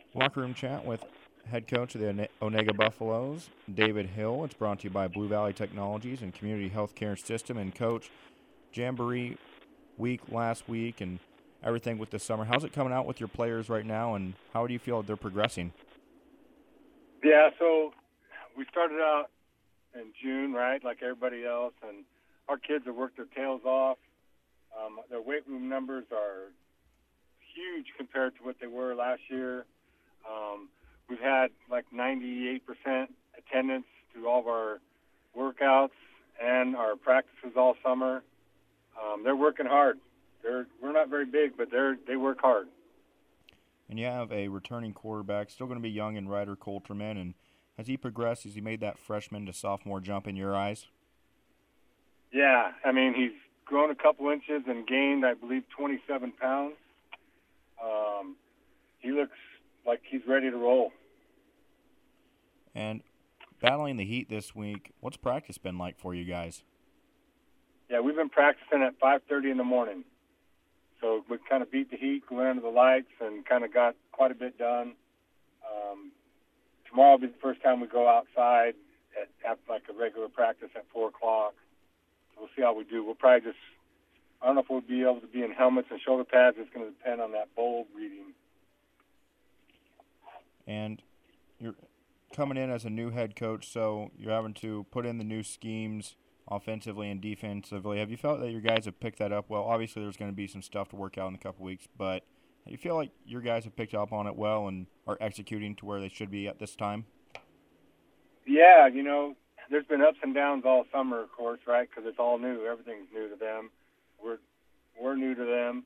Locker Room Chat with head coach of the Onega Buffaloes, David Hill. It's brought to you by Blue Valley Technologies and Community Healthcare System. And Coach, Jamboree week last week and everything with the summer. How's it coming out with your players right now, and how do you feel they're progressing? Yeah, so we started out in June, right, like everybody else, and our kids have worked their tails off. Their weight room numbers are huge compared to what they were last year. We've had like 98% attendance to all of our workouts and our practices all summer. They're working hard. We're not very big, but they work hard. And you have a returning quarterback, still going to be young in Ryder Coulterman. And has he progressed? Has he made that freshman to sophomore jump in your eyes? Yeah, I mean, he's grown a couple inches and gained, I believe, 27 pounds. He looks like he's ready to roll. And battling the heat this week, what's practice been like for you guys? Yeah, we've been practicing at 5:30 in the morning. So we kind of beat the heat, went under the lights, and kind of got quite a bit done. Tomorrow will be the first time we go outside at like a regular practice at 4 o'clock. So we'll see how we do. We'll probably just, I don't know if we'll be able to be in helmets and shoulder pads. It's going to depend on that bowl reading. And you're coming in as a new head coach, so you're having to put in the new schemes offensively and defensively. Have you felt that your guys have picked that up well? Obviously, there's going to be some stuff to work out in a couple weeks, but do you feel like your guys have picked up on it well and are executing to where they should be at this time? Yeah, there's been ups and downs all summer, of course, right? Because it's all new. Everything's new to them. We're new to them.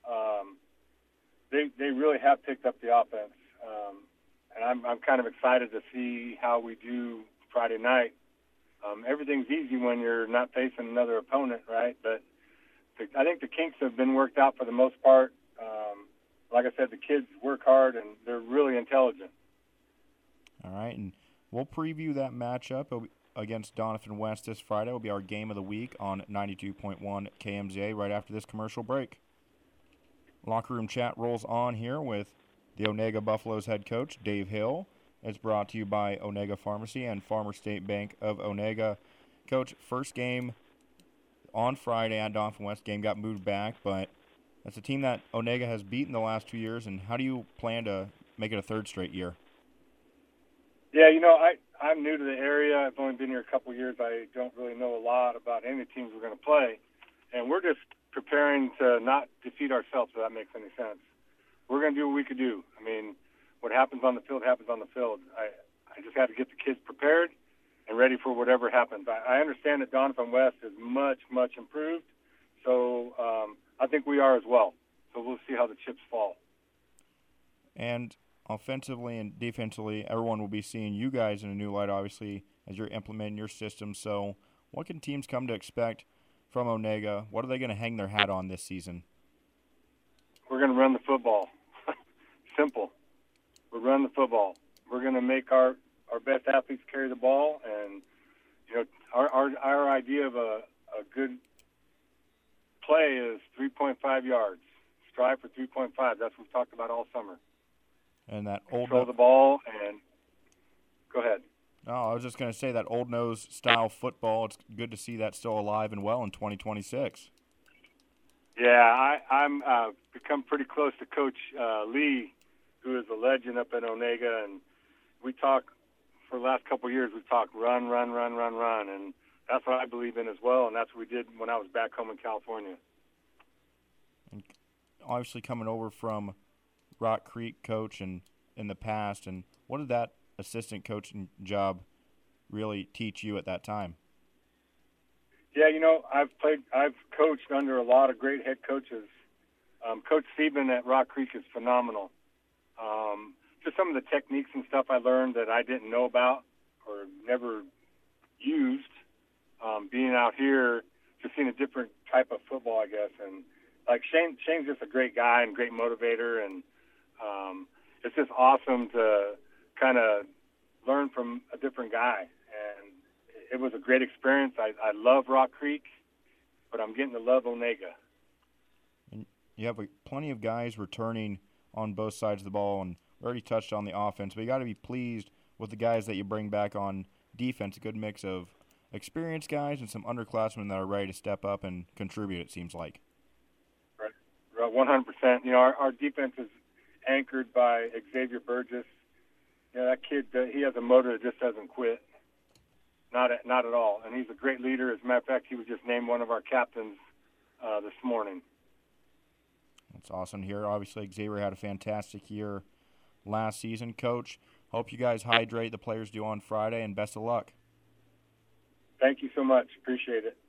They really have picked up the offense, and I'm kind of excited to see how we do Friday night. Everything's easy when you're not facing another opponent, right? But I think the kinks have been worked out for the most part. Like I said, the kids work hard, and they're really intelligent. All right, and we'll preview that matchup against Doniphan West this Friday. It will be our game of the week on 92.1 KMZA right after this commercial break. Locker Room Chat rolls on here with the Onega Buffaloes head coach, Dave Hill. It's brought to you by Onega Pharmacy and Farmer State Bank of Onega. Coach, first game on Friday at Doniphan West. Game got moved back, but that's a team that Onega has beaten the last 2 years, and how do you plan to make it a third straight year? Yeah, I'm new to the area. I've only been here a couple of years. I don't really know a lot about any of the teams we're going to play, and we're just preparing to not defeat ourselves, if that makes any sense. We're going to do what we could do. I mean, what happens on the field happens on the field. I just have to get the kids prepared and ready for whatever happens. I understand that Doniphan West is much, much improved, so I think we are as well. So we'll see how the chips fall. And offensively and defensively, everyone will be seeing you guys in a new light, obviously, as you're implementing your system. So what can teams come to expect from Onega? What are they going to hang their hat on this season? We're going to run the football. Simple. We're running the football. We're going to make our best athletes carry the ball, and our idea of a good play is 3.5 yards. Strive for 3.5. That's what we've talked about all summer. And that control the ball and go ahead. No, I was just going to say that old nose style football. It's good to see that still alive and well in 2026. Yeah, I'm become pretty close to Coach Lee, who is a legend up in Onega, and we talk for the last couple of years. We've talked run, and that's what I believe in as well, and that's what we did when I was back home in California. And obviously, coming over from Rock Creek coach and in the past, and what did that assistant coaching job really teach you at that time? Yeah, I've coached under a lot of great head coaches. Coach Sieben at Rock Creek is phenomenal. Just some of the techniques and stuff I learned that I didn't know about or never used. Being out here, just seeing a different type of football, I guess. And like Shane's just a great guy and great motivator, and it's just awesome to kind of learn from a different guy. And it was a great experience. I love Rock Creek, but I'm getting to love Onega. And you have plenty of guys returning on both sides of the ball, and We already touched on the offense, but you got to be pleased with the guys that you bring back on defense. A good mix of experienced guys and some underclassmen that are ready to step up and contribute, it seems like. Right, 100%. You know, our defense is anchored by Xavier Burgess. You know, that kid, he has a motor that just doesn't quit. Not at all. And he's a great leader. As a matter of fact, he was just named one of our captains this morning. That's awesome to hear. Obviously, Xavier had a fantastic year last season. Coach, hope you guys hydrate the players do on Friday, and best of luck. Thank you so much. Appreciate it.